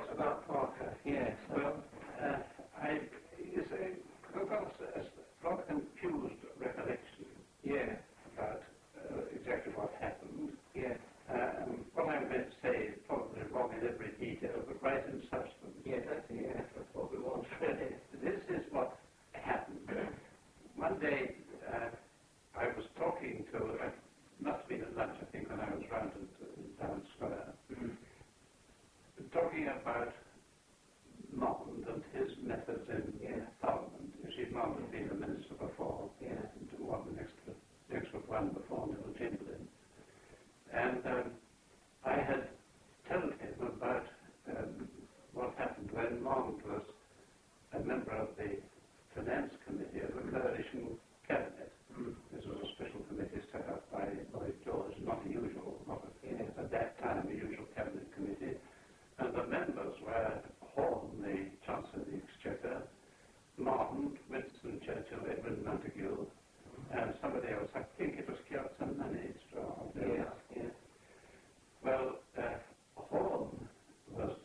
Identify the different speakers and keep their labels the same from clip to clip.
Speaker 1: about Parker, yes.
Speaker 2: Well, you say, I've got a rather confused recollection about exactly what happened. What I'm going to say is probably wrong in every detail, but right in substance.
Speaker 1: That's what we want, really.
Speaker 2: This is what happened. One day, I was talking to, it must have been at lunch, I think, when I was round at Town Square, talking about Mond and his methods in Parliament. You see, Mond had been a minister before, the next one before Neville Chamberlain. And I had told him about what happened when Mond was a member of the Finance Committee of the Coalition Cabinet. This was a special committee set up by Lloyd George, not a usual, at that time, a usual cabinet committee. And the members were Horne, the Chancellor of the Exchequer, Mond, Winston Churchill, Edmund Montagu, and somebody else. I think it was Kjartan Manistra. Well, Horne was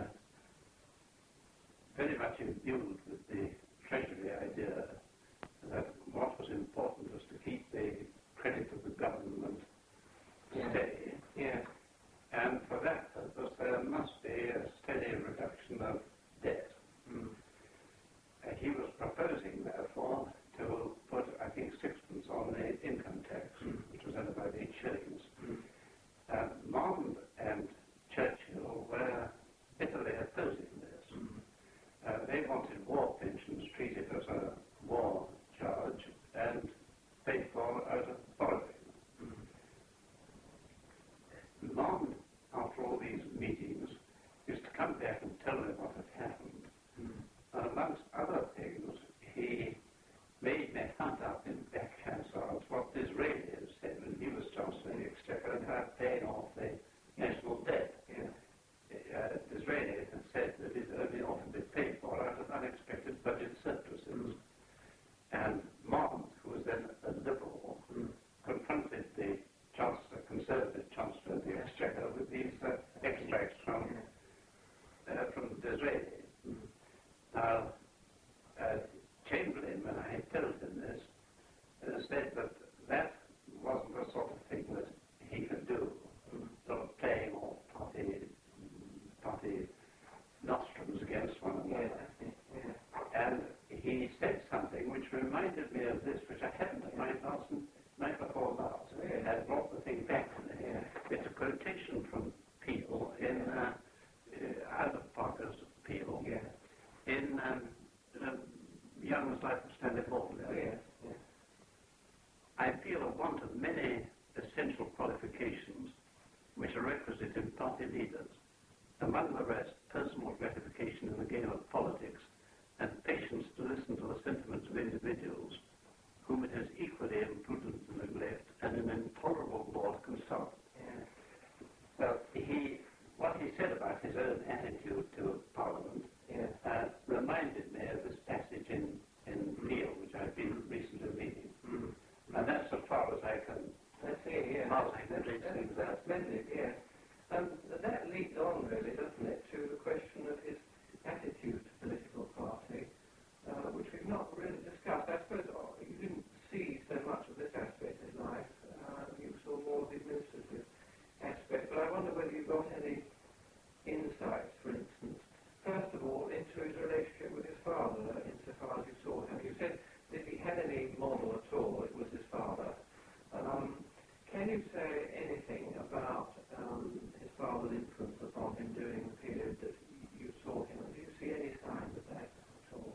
Speaker 2: very much imbued with the Treasury idea that what was important was to keep the credit of the government steady. And for that purpose, there must be a steady reduction of debt. He was proposing, therefore, to put, I think, sixpence on the income tax, which was at about 8 shillings. Mond and Churchill were bitterly opposing this. They wanted war pensions treated as a war charge and paid for out of borrowing. Mond, after all these meetings, used to come back and tell me what had happened. And amongst other things, he made me hunt up in back Hansard's what Disraeli had said when he was Chancellor of the Exchequer about paying off the national debt. Disraeli had said that it only ought to be paid for out of unexpected budget surpluses. And Mond, who was then a Liberal, confronted the Chancellor, Conservative Chancellor of the Exchequer, with these extracts from Disraeli. Now, Chamberlain, when I told him this, said that that wasn't the sort of thing that he could do, sort of playing off party nostrums against one another. And he said something which reminded me of this, which I hadn't in mind night before last. It had brought the thing back to me. It's a quotation from Peel in out of Parker's Peel in Young's Life of Stanley Baldwin. I feel a want of many essential qualifications which are requisite in party leaders. Among the rest, personal gratification in the game of politics and patience to listen to the sentiments of individuals whom it is equally imprudent to neglect and an intolerable bore to consult. So what he said about his own attitude to Parliament reminded me of this passage in Peel, which I've been recently reading. And that's as far as I can
Speaker 1: That's splendid, And that leads on, really, doesn't it, to the question of his attitude to political party, which we've not really discussed. I suppose you didn't see so much of this aspect of life. You saw more of the administrative aspect. But I wonder whether you got any insights, for instance, first of all, into his relationship with his father, insofar as you saw him. You said that if he had any model at all, it was his father. Can you say anything about his father's influence upon him during the period that you saw him? Do you see any signs of that at all?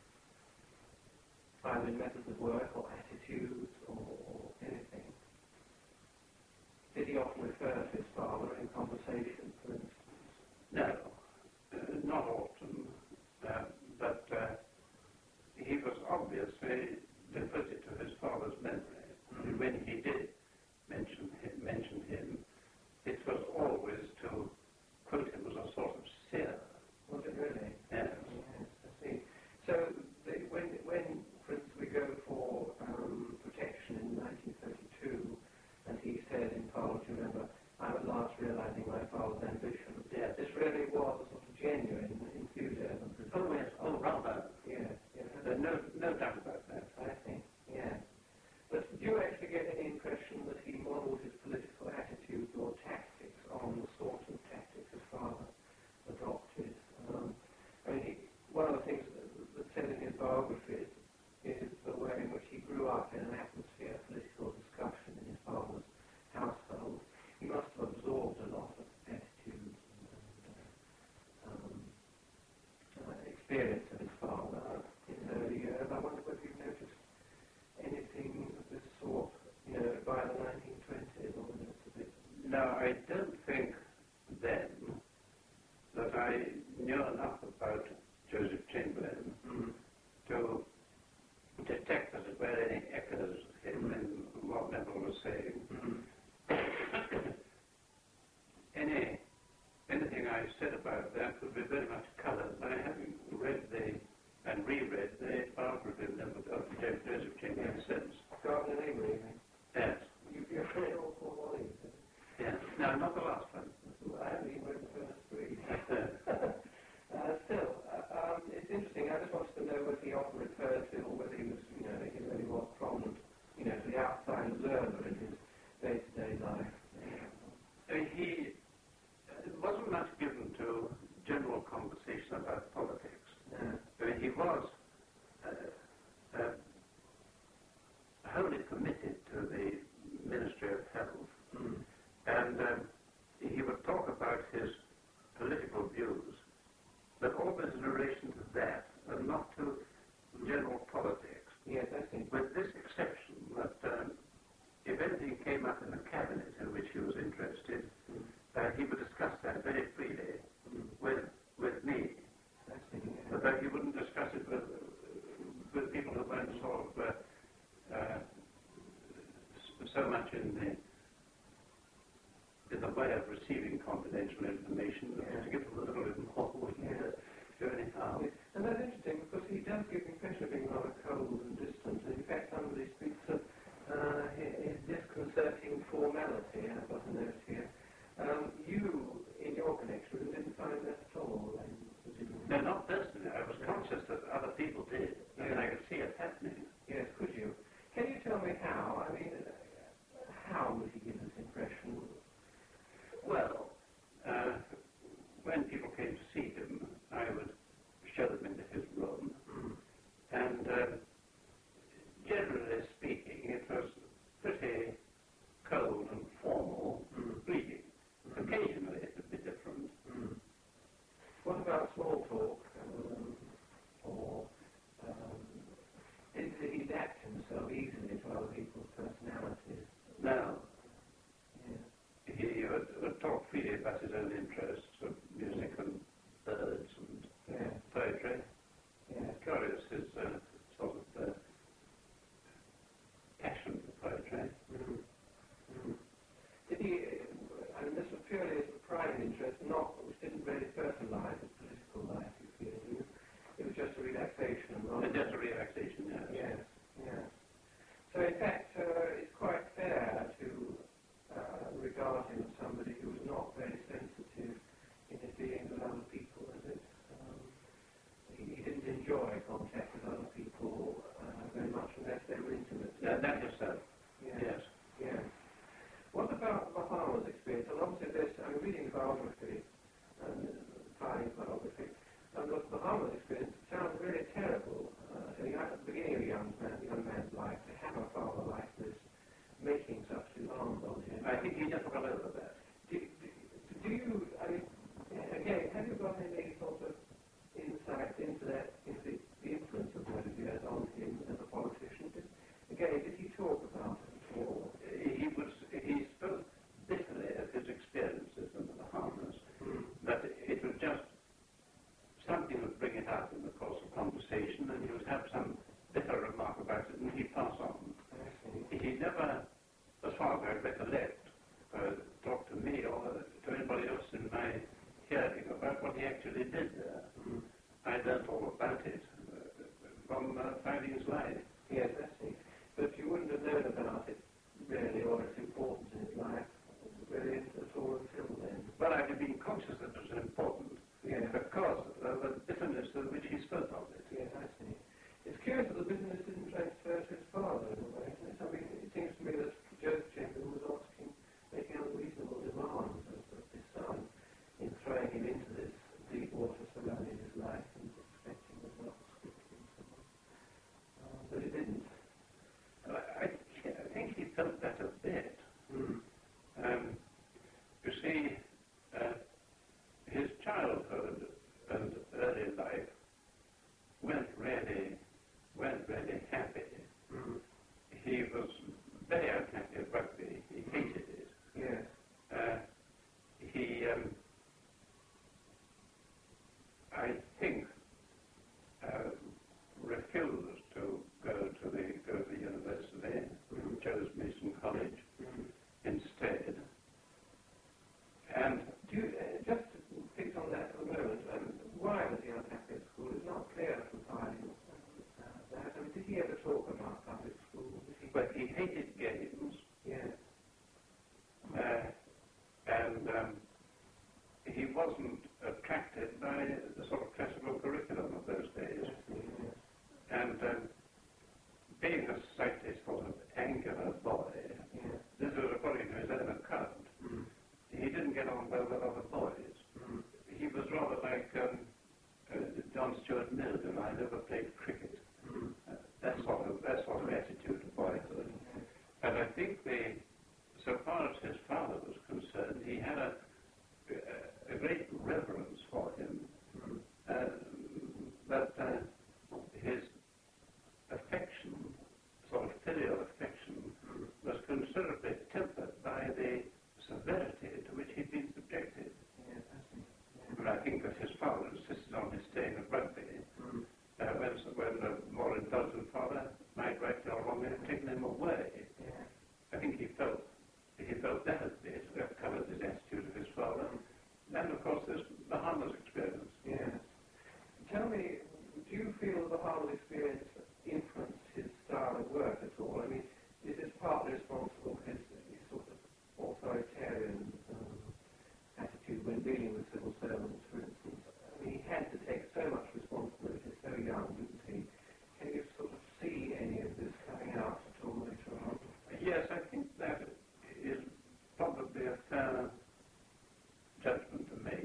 Speaker 1: Either in methods of work or attitudes or anything? Did he often refer to his father in conversation, for instance?
Speaker 2: No, not often. But he was obviously devoted to his father's memory. When he did mention him, it was always to quote him as a sort of seer.
Speaker 1: Was it really?
Speaker 2: Yes.
Speaker 1: Yes, I see. So when, for instance, we go for protection in 1932, and he said in Parliament, remember, I'm at last realizing my father's ambition.
Speaker 2: Yes.
Speaker 1: This really was a sort of genuine experience of his father in his early years. I wonder whether you've noticed anything of this sort, by the 1920s, or whether it's a bit...
Speaker 2: No, I don't think then that I knew enough about Joseph Chamberlain to detect, as it were, any echoes of him in what Neville was saying. Anything I said about that would be very much coloured by having read and reread the biography of Joseph Chamberlain since.
Speaker 1: Garden and Avery, you mean?
Speaker 2: Yes.
Speaker 1: You've read all four volumes, have you?
Speaker 2: Yes. No, not the last one.
Speaker 1: I haven't even read the first three. Still, it's interesting. I just wanted to know whether he often referred to, or whether he was, he really was prominent, to the outside observer in his day-to-day life.
Speaker 2: He wasn't much given to general conversation about politics. He was wholly committed to the Ministry of Health, and he would talk about his political views, but always in relation to that, and not to general politics.
Speaker 1: Yes, I see.
Speaker 2: With this exception, that if anything came up in the cabinet in which he was interested, he would discuss that very freely with me.
Speaker 1: I see.
Speaker 2: But he wouldn't discuss it with people who weren't sort of so much in the way of receiving confidential information, to give them a little bit more wouldn't do any harm.
Speaker 1: And that's interesting, because he does give the impression of being rather cold and distant. In fact, somebody speaks of his disconcerting formality. I've got a note here. You, in your connection, didn't find that at all?
Speaker 2: No, not personally. I was conscious that other people did, and I could see it happening.
Speaker 1: Yes, could you? Can you tell me how? I mean, how would he give this impression?
Speaker 2: Well, when people came to see him, I would show them into his room, and generally speaking, it was pretty cold and formal, so far as his father was concerned, he had a great reverence for him, but his affection, sort of filial affection, was considerably tempered by the severity to which he'd been subjected. And I think that his father insisted on his staying at Rugby, when a more indulgent father might rightly or wrongly have taken him away. I think he felt that had covered his attitude of his father. And of course there's the Harmless experience.
Speaker 1: Yes. Tell me, do you feel the Harmless experience influenced his style of work at all? I mean, is this partly responsible for his sort of authoritarian attitude when dealing with civil servants, for instance? I mean, he had to take so much responsibility so young, didn't he? Can you sort of see any of this coming out at all later on?
Speaker 2: Yes, I think that is probably a fair judgment to make.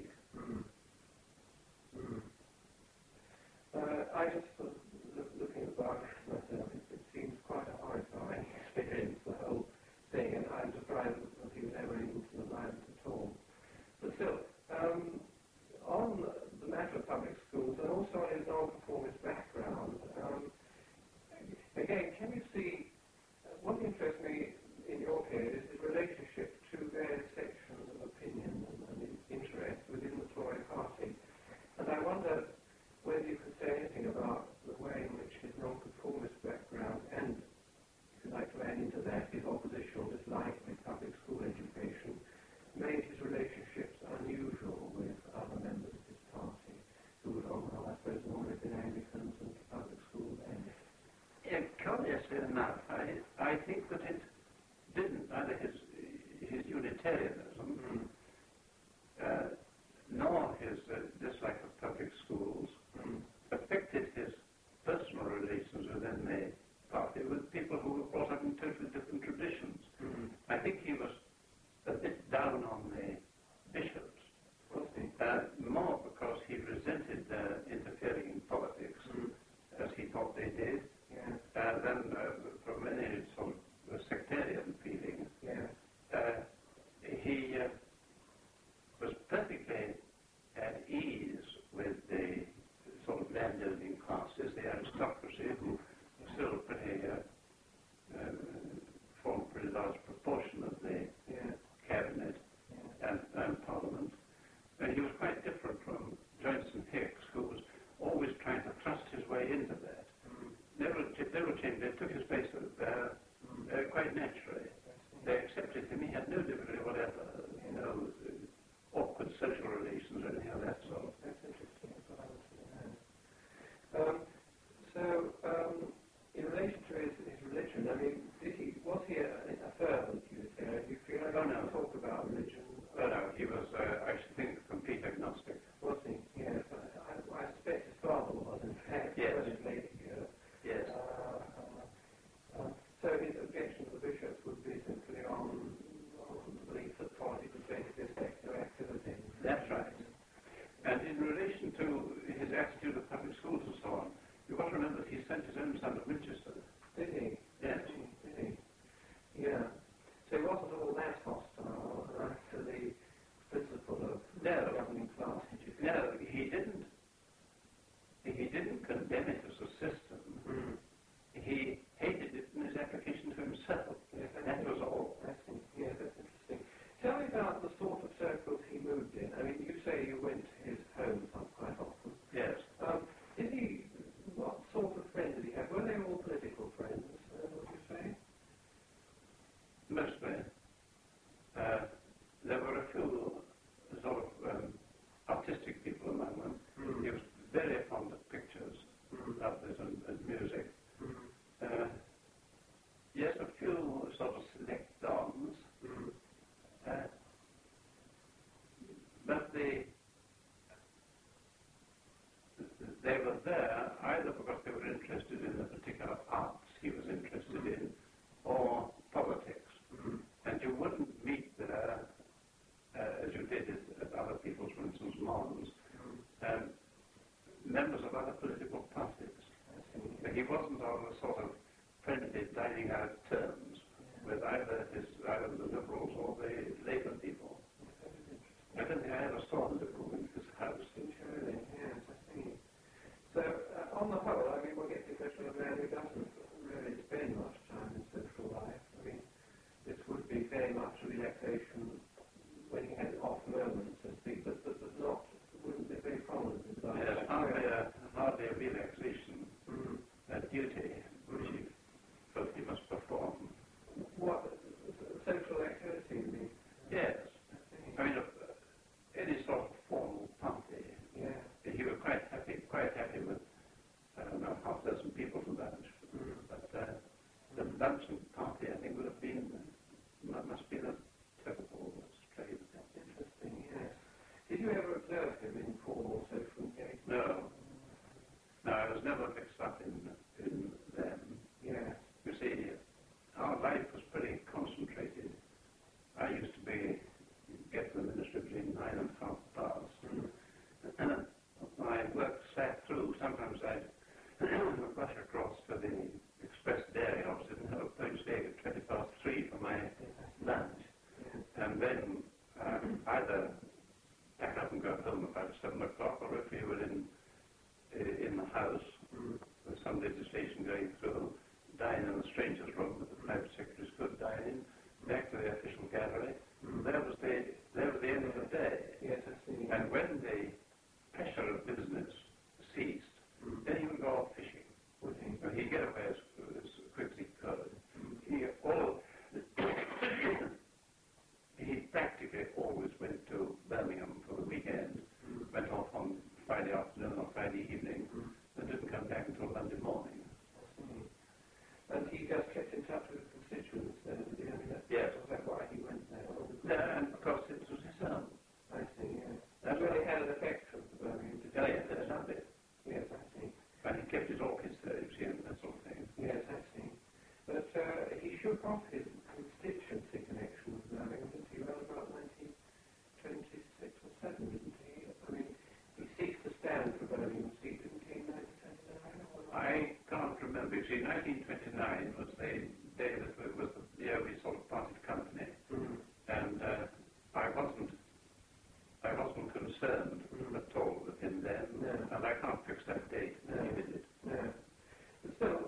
Speaker 1: I just sort of looking at the biography myself, it seems quite a horrifying experience, the whole thing, and I'm surprised that he was ever able to survive it at all. But still, on the matter of public schools and also on his non-conformist background, again, can you see, what interests me in your period is his relationship to various sections of opinion and interest within the Tory party. And I wonder whether you could say anything about the way in which his non-conformist background and, if you like to add into that, his oppositional dislike with public school education made his relationships unusual with other members of his party who would, I suppose, normally have been Anglicans and public school Anglicans.
Speaker 2: Yeah, curiously enough, I think that it didn't, neither his Unitarianism nor his dislike of public schools affected his personal relations within the party with people who were brought up in totally different traditions. I think he was a bit down on the bishops, more because he resented their interfering in politics, as he thought they did, than from any sort of sectarian feeling. He was perfectly at ease with the sort of landowning classes, the aristocracy, who still form a pretty large proportion of the cabinet and parliament. And he was quite different from Johnson Hicks, who was always trying to thrust his way into that. They took his place quite naturally. They accepted him. He had no difficulty whatever, awkward social relations or anything of that sort.
Speaker 1: That's interesting. That's what I was So, in relation to his religion, I mean, was he a fervent Unitarian? Do you feel like he talked about religion?
Speaker 2: No, he was, I should think, complete agnostic.
Speaker 1: Was he? Yes. I suspect his father was, in fact.
Speaker 2: Yes.
Speaker 1: Yes. So his objection to the bishops would be simply on the belief that politics was basically a secular activity.
Speaker 2: That's right. And in relation to his attitude of public schools and so on, you've got to remember that he sent his own son to Winchester.
Speaker 1: Did he?
Speaker 2: Yes.
Speaker 1: Did he? Yeah. So he wasn't all that hostile to the principle of governing class education.
Speaker 2: No, he didn't. He didn't condemn it as a system. He hated it in his application to himself.
Speaker 1: Yes,
Speaker 2: that was all.
Speaker 1: Yes, that's interesting. Tell me about the sort of circles he moved in. I mean, you say you went to his home quite often.
Speaker 2: Yes.
Speaker 1: What sort of friends did he have? Were they all political friends, would you say?
Speaker 2: Mostly. There were a few sort of artistic people among them. He was very fond of pictures, others and music. Yes, a few sort of select dons. But they were there either because they were interested in the particular arts he was interested in or politics. And you wouldn't meet there, as you did at other people's, for instance, Mons, members of other political parties. He wasn't on a sort of friendly dining out terms with either the Liberal
Speaker 1: much relaxation when he had off moments, so to speak, but not, wouldn't be very prominent in his life.
Speaker 2: Yes, hardly a relaxation, a duty which he felt he must perform.
Speaker 1: What social activity, you mean?
Speaker 2: Yes. I mean, any sort of formal party.
Speaker 1: Yeah.
Speaker 2: He was quite happy with, I don't know, half a dozen people for lunch. But the luncheon party, I think, would have been, must be a typical strain.
Speaker 1: That's interesting, yes. Did you ever observe him in formal social engagement?
Speaker 2: No. No, I was never mixed up in them.
Speaker 1: Yeah.
Speaker 2: You see, our life was pretty concentrated. I used to get to the ministry between 9 and half past. My work sat through. Sometimes I'd rush across to the express dairy opposite and have a poached egg at 3:20 for my lunch. And then either pack up and go home about 7 o'clock, or if we were in the house with some legislation going through, dine in the stranger's room that the private secretaries could dine in, back to the official gallery. There was the end of the day.
Speaker 1: Yes, I see.
Speaker 2: And when the pressure of business ceased, then he would go off fishing.
Speaker 1: Would he?
Speaker 2: He'd get away as quick as he could. He practically always went to Birmingham for the weekend, went off on Friday afternoon or Friday evening, and didn't come back until Monday morning.
Speaker 1: And he just kept in touch with constituents then at the end of that?
Speaker 2: Yes.
Speaker 1: Was that why he went there?
Speaker 2: Yeah, and of course it was his son.
Speaker 1: I see, yes.
Speaker 2: That's
Speaker 1: really
Speaker 2: right.
Speaker 1: had an effect on the Birmingham
Speaker 2: Oh, yes, that's not it.
Speaker 1: Yes, I see.
Speaker 2: And he kept his orchids there, you see, and that sort of thing.
Speaker 1: Yes, I see. But he shook off his constituency connection with Birmingham, didn't he, around about 1926 or 7, didn't he? I mean, he ceased to stand for Birmingham seat, didn't he, in 1929?
Speaker 2: I can't remember. You see, 1929 was the day that was the year we sort of parted company, and I wasn't concerned at all with him then, and I can't fix that date. He did it.
Speaker 1: No. But still,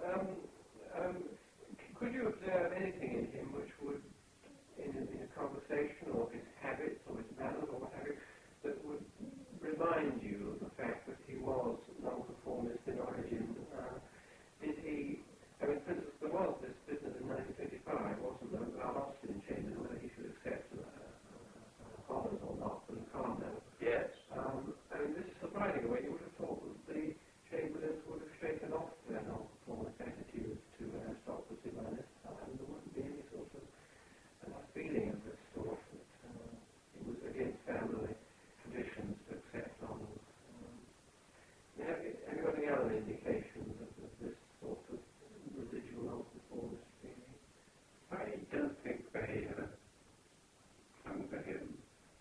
Speaker 1: could you observe anything in him which would, in a conversation, or his habits, or his manners, or what have you, that would remind you of the fact that he was non-conformist in origin? Did he, I mean, for instance, there was this business in 1955, wasn't there, about Austin changing whether he should accept honours or not, but he can't now.
Speaker 2: Yes.
Speaker 1: I mean, this is surprising. The way you would have thought that the Chamberlains would have shaken off their non-conformist attitude to aristocracy by this time. There wouldn't be any sort of feeling of this sort that it was against family traditions to accept honours. Have you got any other indications of this sort of residual non-conformist feeling?
Speaker 2: I don't think they hung to him.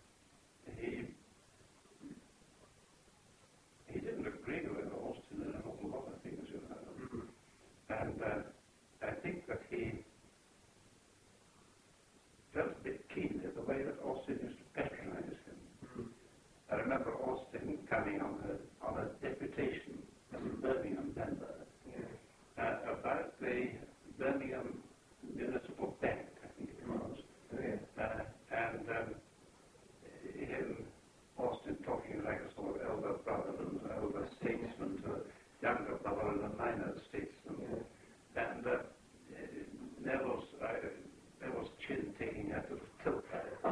Speaker 2: He didn't agree with Austin in an awful lot of things, you know. And I think that he felt a bit keenly the way that Austin used to patronize him. I remember Austin coming on a deputation as a Birmingham member about the Birmingham Municipal Bank, I think it was. And him, Austin, talking like a sort of elder brother and elder statesman to a younger brother and a minor statesman. And Neville's chin taking a little tilt.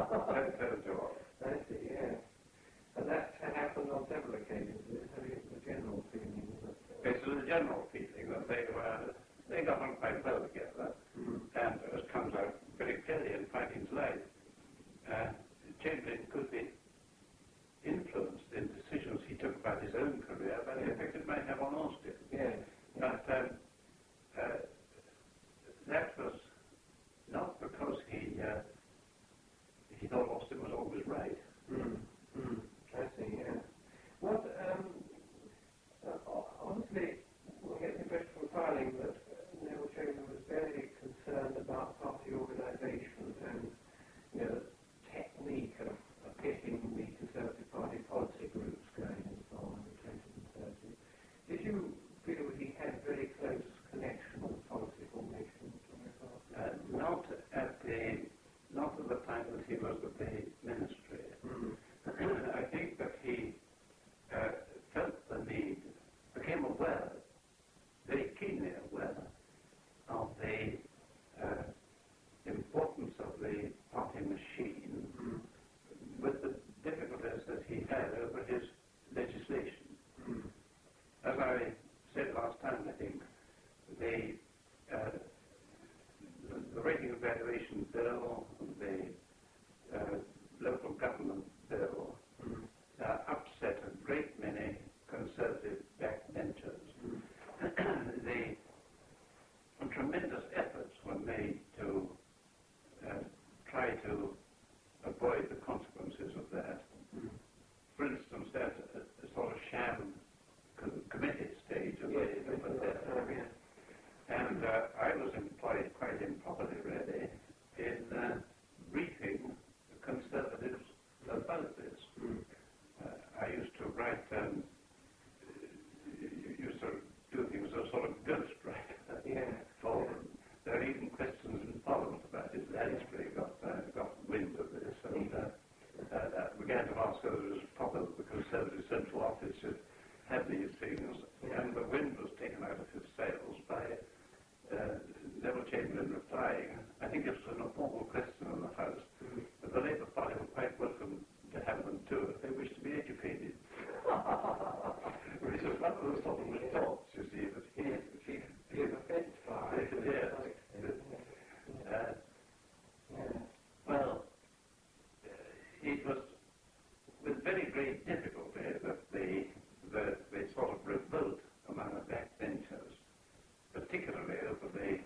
Speaker 1: I see, yes. And that happened on several occasions. The general feeling that...
Speaker 2: It was a general feeling that they got on quite well together. And as comes out very clearly in Fighting's life, Chamberlain could be influenced in decisions he took about his own career by the effect it might have on Austin.
Speaker 1: Yes.
Speaker 2: But that was not because he thought Austin was always right. he was with the ministry. I think that he felt the need, became aware, very keenly aware, of the importance of the party machine with the difficulties that he had over his legislation. As I said last time, I think, the rating and valuation bill, the local government bill, upset a great many conservative backbenchers. Tremendous efforts were made to try to avoid the consequences of that. For instance, at a sort of sham committee stage of the and I was employed quite improperly, really, in briefing conservatives about this. I used to write, used to do things as a sort of ghostwriter for them. There are even questions in Parliament about it. Lansbury got wind of this and began to ask whether it was proper that the Conservative Central Office should have these things, and the wind was taken out of his sails by Neville Chamberlain replying, I think it was an informal question in the House, that the Labour Party were quite welcome to have them too if they wish to be educated. Which is one of the sort of retorts, you see, that he is offended by. Yes. Well, it was with very great difficulty that the sort of revolt among the backbenchers, particularly over the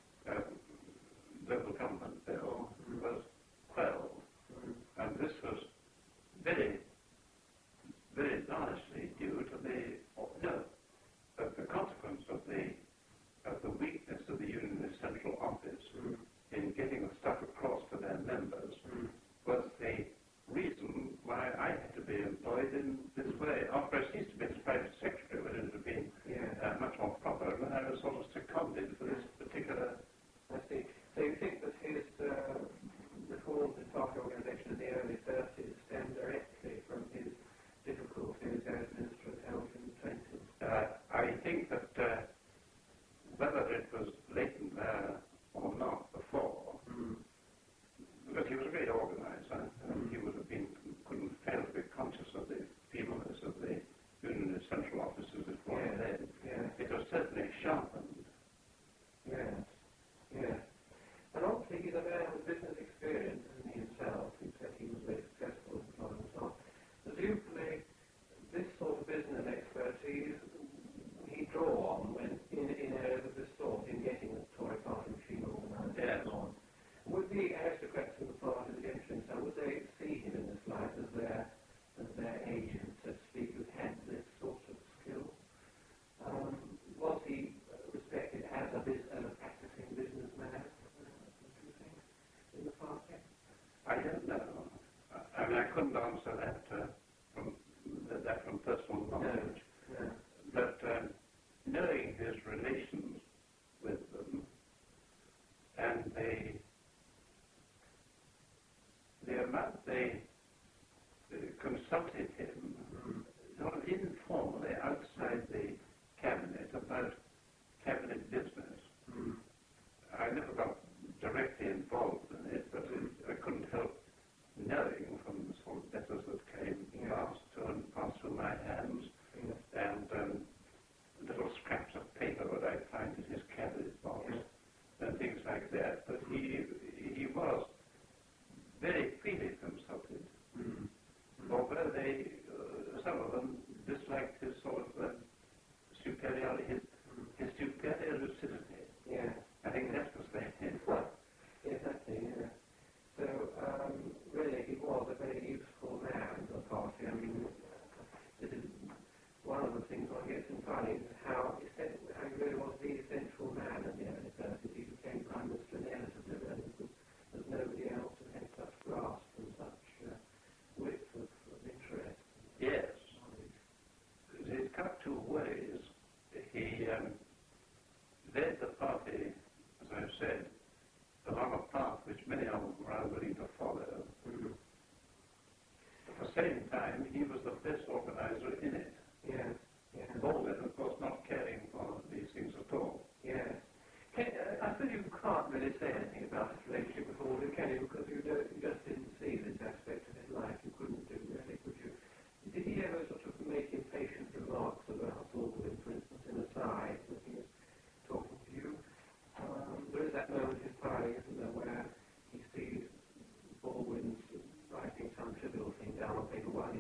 Speaker 2: local government bill, was quelled. And this was very, very largely due to the consequence of the weakness of the Unionist Central Office in getting the stuff across to their members was the reason why I had to be employed in this way. After I ceased to be the private secretary, when it had been much more proper, and I was sort of seconded for this particular...
Speaker 1: I see. So you think that his reforms in party organisation in the early 30s stem directly from his difficulties as Minister of Health in the 20s?
Speaker 2: I think that whether it was latent there or not before, but he was a great organiser, and he would have been, couldn't fail to be conscious of the feebleness of the Unionist Central Offices that were then. It was certainly sharpened.
Speaker 1: Yes. And obviously he's a man with business experience, isn't he himself? He said he was very successful in Parliament and so on. Presumably, this sort of business expertise he draw on when in areas of this sort, in getting the Tory party machine organised and so on. Would the aristocrats in the party, the gentry and so on, would they see him in this light as their agent, so to speak, who had this sort of skill? Was he respected as a practicing businessman, do you think, in the party?
Speaker 2: I don't know. I mean, I couldn't answer that from personal knowledge.
Speaker 1: No.
Speaker 2: But knowing his relations with them and the amount they consulted him sort of informally outside the cabinet about cabinet business. I never got directly involved in it, but I couldn't help knowing from the sort of letters that came passed through my hands, and little scraps of paper that I find in his cabinet box and things like that. But he was very freely consulted, although some of them disliked his sort of superiority, his superior lucidity. I think that was the same time, he was the best organizer in it.
Speaker 1: Yes. Yes.
Speaker 2: Baldwin, of course, not caring for these things at all.
Speaker 1: Yes. I suppose you can't really say anything about his relationship with Baldwin, can you? Because you just didn't see this aspect of his life. You couldn't do, really, could you? Did he ever sort of make impatient remarks about Baldwin, for instance, in aside, when he was talking to you? There is that moment inspiring, isn't there, where he sees Baldwin's writing some trivial thing down on paper while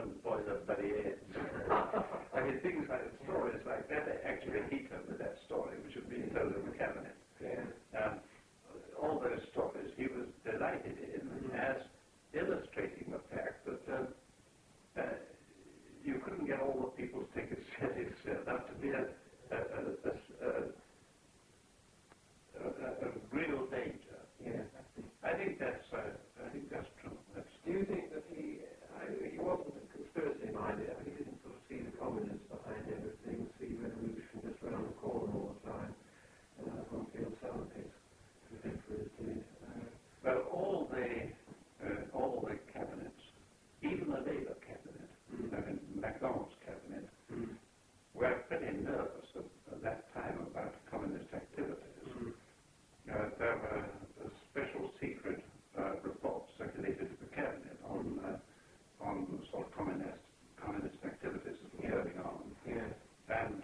Speaker 2: don't boil the bloody eggs. I mean, things like stories like that actually hit him with that story, which had been told in the cabinet.
Speaker 1: Yeah.
Speaker 2: All those stories he was delighted in as illustrating the fact that you couldn't get all the people to take it seriously enough to be a real danger.
Speaker 1: Yeah.
Speaker 2: I think that's true.
Speaker 1: Do you think that he wasn't conspiracy minded? I mean, he didn't sort of see the communists behind everything, see revolution just around the corner all the time, from Field 70s.
Speaker 2: Well, all the cabinets, even the Labour cabinet, MacDonald's cabinet, were pretty nervous at that time about communist activities. There were special secret reports circulated to the cabinet on sort of communist activities that were going on.
Speaker 1: Yeah.
Speaker 2: And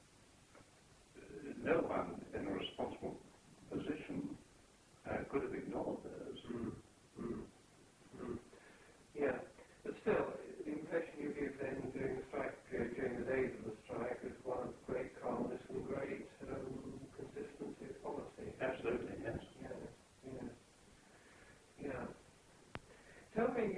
Speaker 2: no one in a responsible position could have ignored those.
Speaker 1: Yeah, but still, the impression you give then during the strike period, during the days of the strike, is one of great calmness and great consistency of policy.
Speaker 2: Absolutely, yes.
Speaker 1: Yeah. Tell me,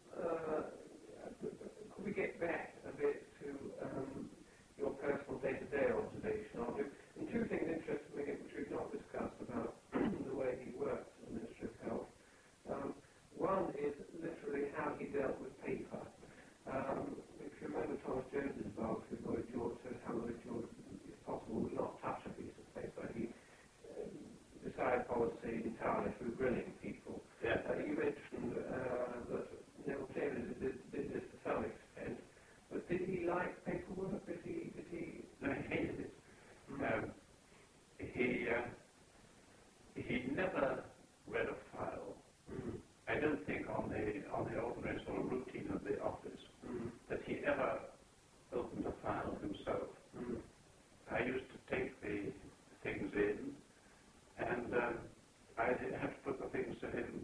Speaker 1: could we get back a bit to your personal day-to-day observation of him? And two things interest me, which we've not discussed about the way he works at the Ministry of Health. One is literally how he dealt with paper. If you remember Thomas Jones's blog with Lloyd George, says how Lloyd George, if possible, would not touch a piece of paper. He decided policy entirely through grilling people.
Speaker 2: Yeah.
Speaker 1: You mentioned that Neville Chamberlain did this to some extent, but did he like paperwork? Did he?
Speaker 2: No, he hated it. He never read a file. I don't think on the ordinary sort of routine of the office that he ever opened a file himself. I used to take the things in, and I had to put the things to him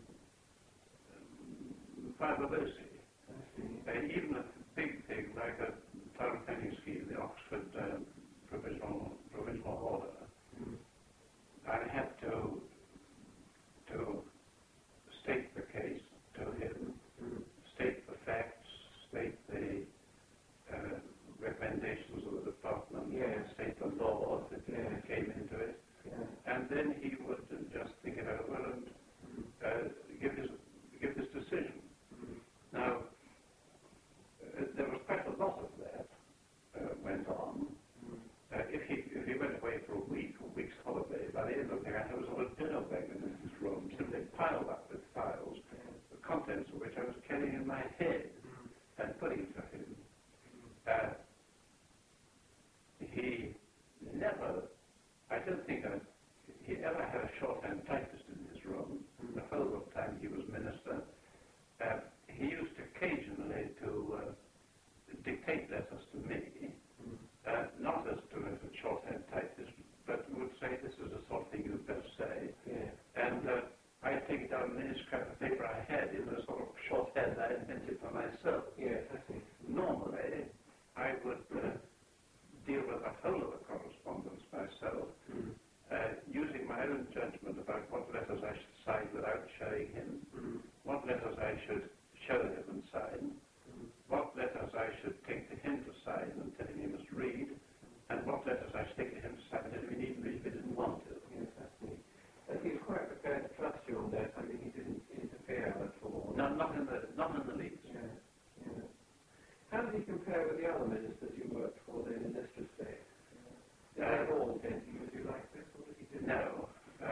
Speaker 2: by the mercy. Even a big thing like a town planning scheme, the Oxford provisional order, I had to state the case to him, state the facts, state the recommendations of the department, state the law that came into it, and then he would just think it over and give his decision. Now, there was quite a lot of that went on. If he went away for a week's holiday, by the end of the day I was on a dinner wagon in his room, simply piled up with files, the contents of which I was carrying in my head and putting to him. He never, I don't think he ever had a shorthand typist in his room the whole of the time he was minister. He used occasionally to dictate letters to me, not as to a shorthand typist, but would say, this is the sort of thing you'd best say. And I'd take it down in any scrap of paper I had in a sort of shorthand I invented for myself. Normally, I would deal with the whole of the correspondence myself, using my own judgment about what letters I should sign without showing him, what letters I should show him and sign, what letters I should take to him to sign and tell him he must read, and what letters I should take to him to sign and tell him he needn't read if he didn't want to.
Speaker 1: And he was quite prepared to trust you on that. I mean, he didn't interfere at all.
Speaker 2: No, not in the least.
Speaker 1: How did he compare with the other ministers you worked for then in this respect? Did they all tend to use you like this, or did he do that?
Speaker 2: No.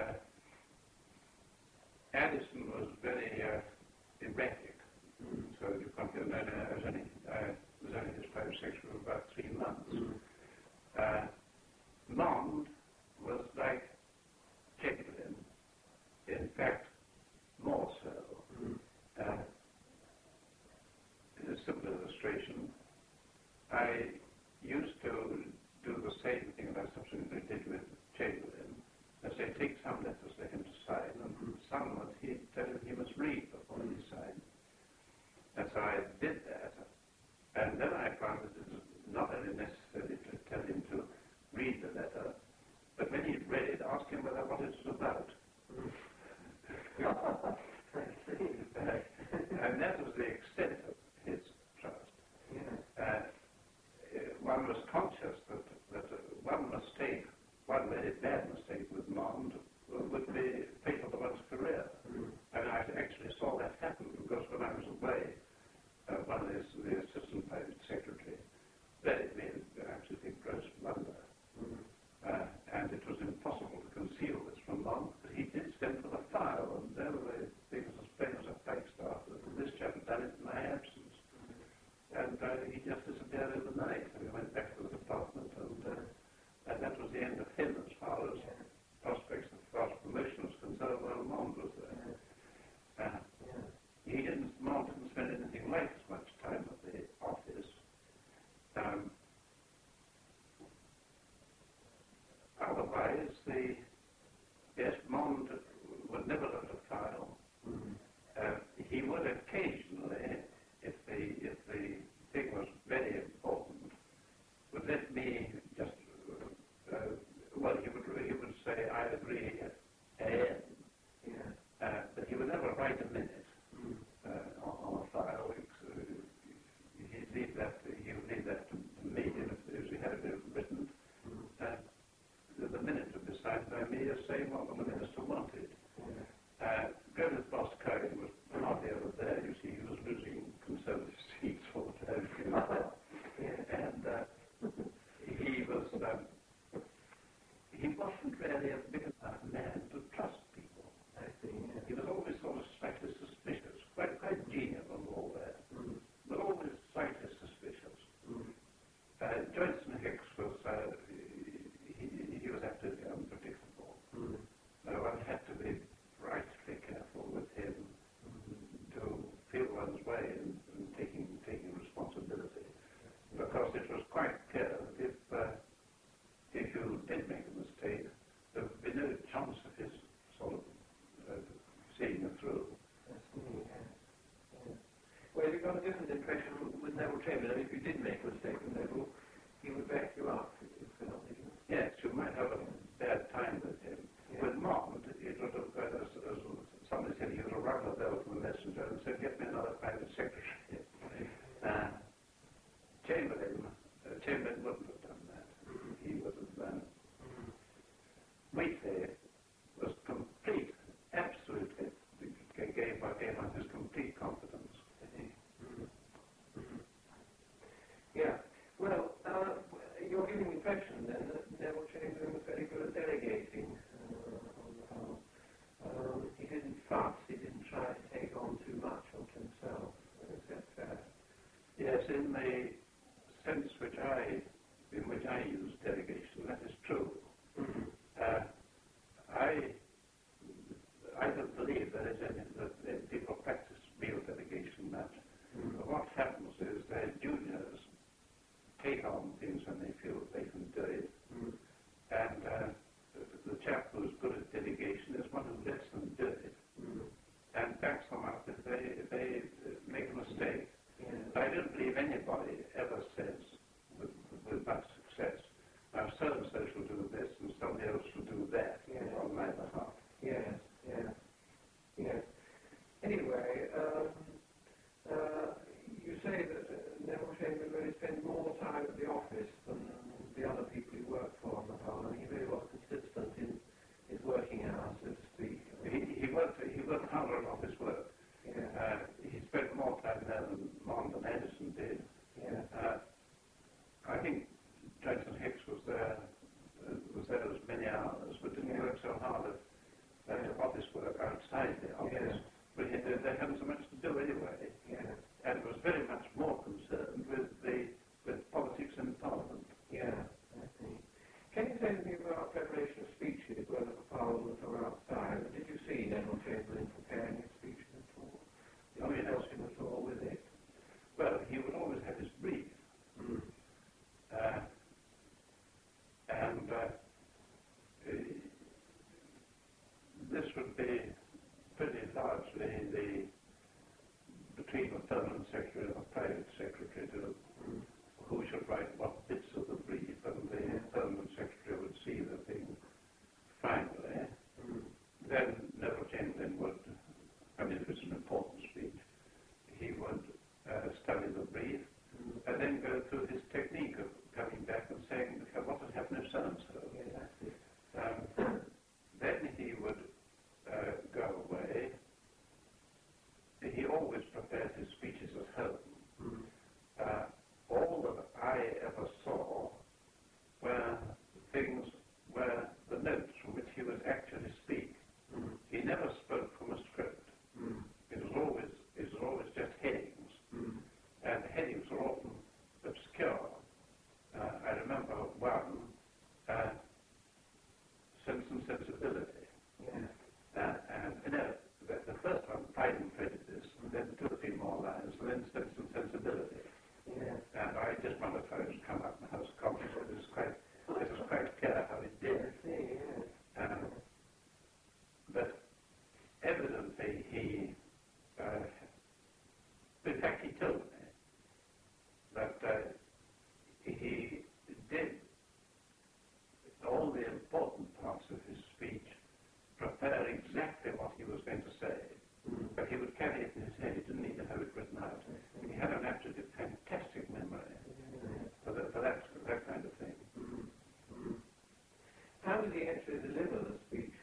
Speaker 2: Addison was very erratic. So you can't get I was only his prime secretary for about 3 months. Mond was like Chamberlain, in fact, more so. In a simple illustration, I used to do the same thing that I subsequently did with Chamberlain. I say, take some letters for him to sign, and some that he'd tell him he must read before he signed. And so I did that, saying what the minister wanted. Grenfell Boscawen was hardly ever there. You see, he was losing Conservative seats all the time. And he wasn't really a big enough man to trust people. I think. He was always sort of slightly suspicious, quite genial and all that, but always slightly suspicious. Johnson Hicks was, he was absolutely unpredictable. One had to be frightfully careful with him to feel one's way in taking responsibility, because it was quite clear that if you did make a mistake, there would be no chance of his sort of seeing it through.
Speaker 1: Well, you got a different impression with Neville Chamberlain. If you did make a mistake with Neville, he would back you up.
Speaker 2: Yes, you might have a bad time with him. With Mond, it would have, as somebody said, he would have rung the bell from the messenger and said, get me another private secretary. Chamberlain wouldn't have done that. He would have Wheatley was complete, absolutely, gave us his complete confidence.
Speaker 1: Yeah. Well, you're giving the impression then that Neville Chamberlain was very good at delegating on the whole. He didn't fuss, he didn't try to take on too much onto himself. Is that fair?
Speaker 2: Yes, in the sense in which I use delegation, that is true. I don't believe that people practice real delegation much. What happens is that juniors take on things when they feel they can do it, and the chap who's good at delegation is one who lets them do it, and backs them up if they make a mistake. I don't believe anybody ever says, with much success, now so-and-so shall do this and somebody else shall do that on my behalf.
Speaker 1: Yes. Anyway, you say that Neville Chamberlain really spent more time at the office than the other people he worked for on the whole, and he really was consistent in his working hours, so to speak.
Speaker 2: He worked harder on office work. He spent more time there than Mond and Edison did. I think Johnson Hicks was there as many hours, but didn't work so hard at office work outside the office. But they hadn't so much to do anyway, and was very much more concerned with politics in Parliament.
Speaker 1: I see. Can you say anything about preparation of speeches, whether for Parliament or outside? Did you see Neville Chamberlain preparing his speeches at all? Did you help him at all with it?
Speaker 2: Well, he would always have his brief. This would be pretty largely between the permanent secretary and the private secretary who should write what bits of the brief, and the permanent secretary would see the thing finally. Then Neville Chamberlain would, if it's an important speech, he would study the brief and then go through his technique of coming back and saying, what would happen if so-and-so? Then he would go away. He always prepared his speeches at home. All that I ever saw were things where the notes from which he would actually speak. He never spoke from a script. It was always just headings, and headings were often obscure. I remember one, Sense and Sensibility. And the first one, Pride and Prejudice, and then 2 or 3 more lines, and then Sense and Sensibility. And I just wondered how it would come up in the House of Commons. It was quite clear how it did. But evidently he, in fact he told me that he did all the important parts of his speech, prepare exactly what he was going to say, but he would carry it in his head. He didn't need to have it written out. He had an absolutely fantastic memory for that kind of thing.
Speaker 1: How did he actually deliver the speech?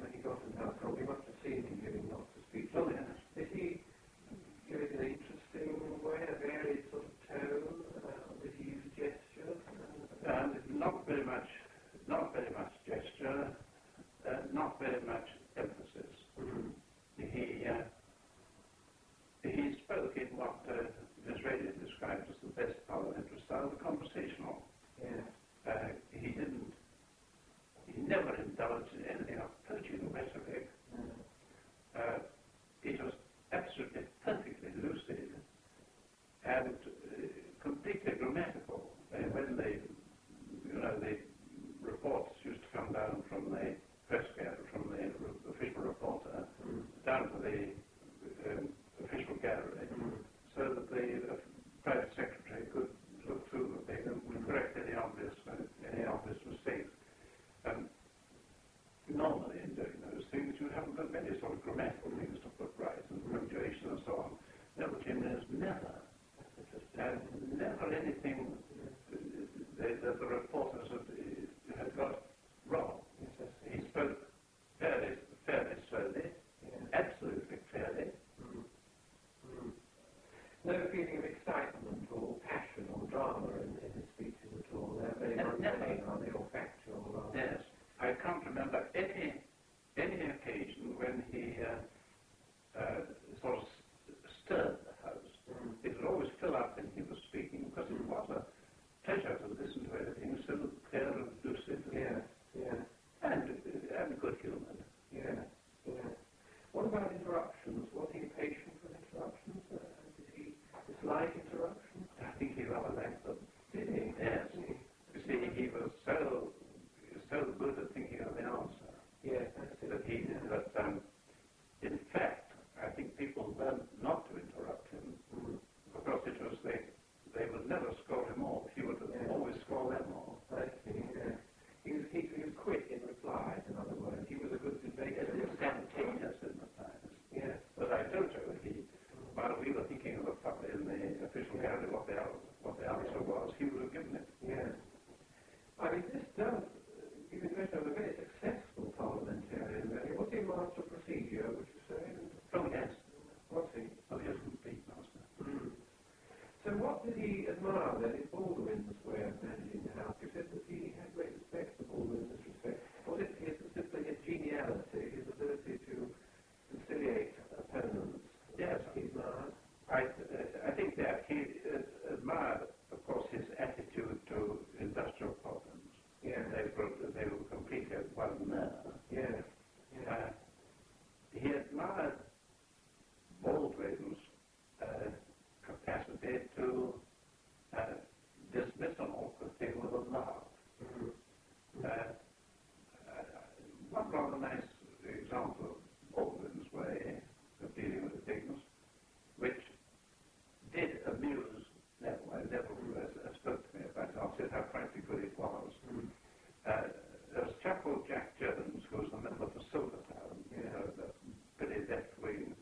Speaker 2: never anything that the reporters had got wrong. He spoke fairly slowly, absolutely clearly.
Speaker 1: No feeling of excitement or passion or drama in his speeches at all. They're very mundane, are they, or factual?
Speaker 2: Yes. I can't remember any occasion when he sort of stirred the House. It would always fill up when he was speaking, because it was a pleasure to listen to everything so clear and lucid and good-humoured.
Speaker 1: What about interruptions? Was he impatient with interruptions? Did he dislike interruptions?
Speaker 2: I think he rather liked them.
Speaker 1: Did he?
Speaker 2: Yes. You see, he was so good at thinking of the answer.
Speaker 1: Yes,
Speaker 2: In fact, I think people learned not to interrupt him, because it was they would never score him off. He would always score them off.
Speaker 1: I see. He was quick in replies, in other words. He was a good debater.
Speaker 2: He was spontaneous in replies.
Speaker 1: Yes.
Speaker 2: But I told you, while we were thinking of in the official gallery what the answer was, he would have given it.
Speaker 1: Yes. I mean, this does give impression of a very successful parliamentarian. Was he a master of procedure, would you say?
Speaker 2: Oh, yes.
Speaker 1: Was he?
Speaker 2: Oh, yes, complete master.
Speaker 1: So what did he admire then in Baldwin's way of managing the House? You said that he had great respect for Baldwin in this respect. Was it simply his geniality, his ability to conciliate opponents?
Speaker 2: Yes.
Speaker 1: He admired?
Speaker 2: I think that he admired, of course, his attitude to industrial problems.
Speaker 1: Yeah.
Speaker 2: They were completely at one nerve.
Speaker 1: Yes.
Speaker 2: He admired Baldwin's capacity to dismiss an awkward thing with a laugh. One rather nice example of Baldwin's way of dealing with things, which did amuse Neville. Neville spoke to me about it. I said how frankly good it was. There was a chap called Jack Jones, who was the member for Silvertown, the pretty left-wing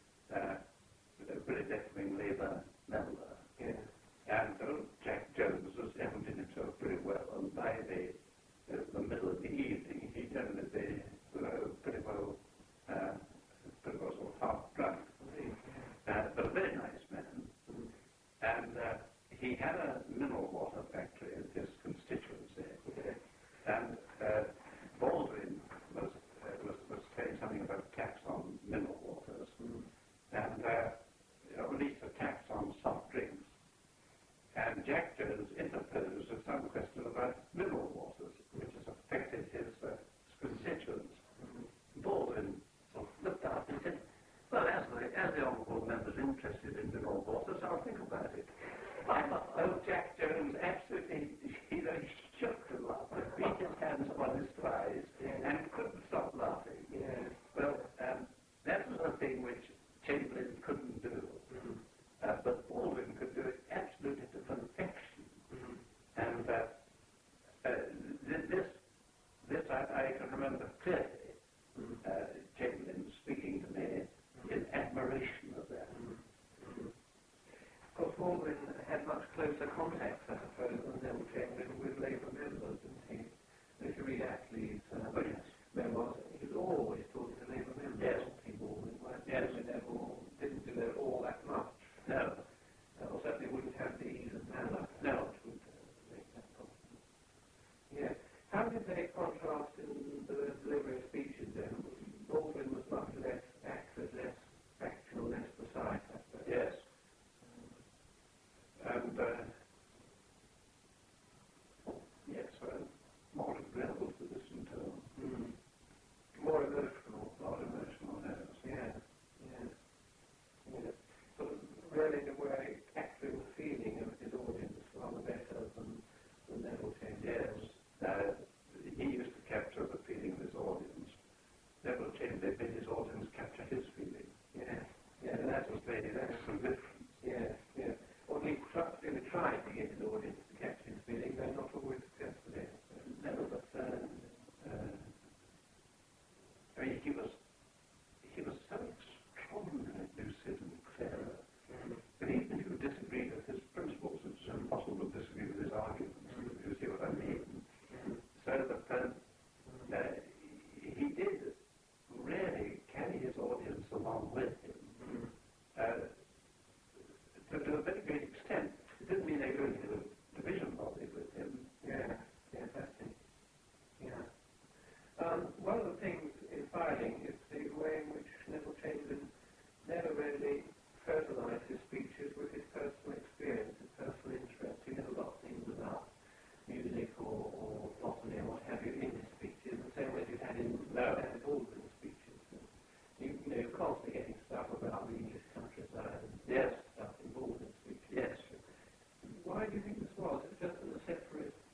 Speaker 2: Labour member. And Jack Jones was handling himself pretty well, and by the middle of the evening, he generally be pretty well sort of half drunk. But a very nice man. And he had a mineral water factory in his constituency. And Baldwin was saying something about tax on mineral waters, and at least a tax on soft drinks. And Jack Jones interposed with some question about mineral waters, which has affected his constituents. Baldwin sort of looked up and said, well, as the honourable member's interested in mineral waters, I'll think about it. Oh, Jack Jones absolutely, he shook with laughter, beat his hands upon his thighs, and couldn't stop laughing. Well, that was a thing which Chamberlain couldn't do. But Baldwin could do it absolutely to perfection. And this I can remember clearly, Chamberlain speaking to me in admiration of that.
Speaker 1: Of course, Baldwin had much closer contacts, I suppose, than Neville Chamberlain with Labour members, didn't he? If you read Attlee's memoirs, he was always talking to Labour members.
Speaker 2: Yes.
Speaker 1: Baldwin,
Speaker 2: Yes.
Speaker 1: Neville didn't do that all that much.
Speaker 2: No.
Speaker 1: Or certainly wouldn't have the ease of manner.
Speaker 2: No.
Speaker 1: Which would make that possible. Yes. How did they contrast in the delivery of speeches then? Baldwin was much less accurate, less factual, less precise, I suppose.
Speaker 2: Yes. And
Speaker 1: this was. It's just as a separate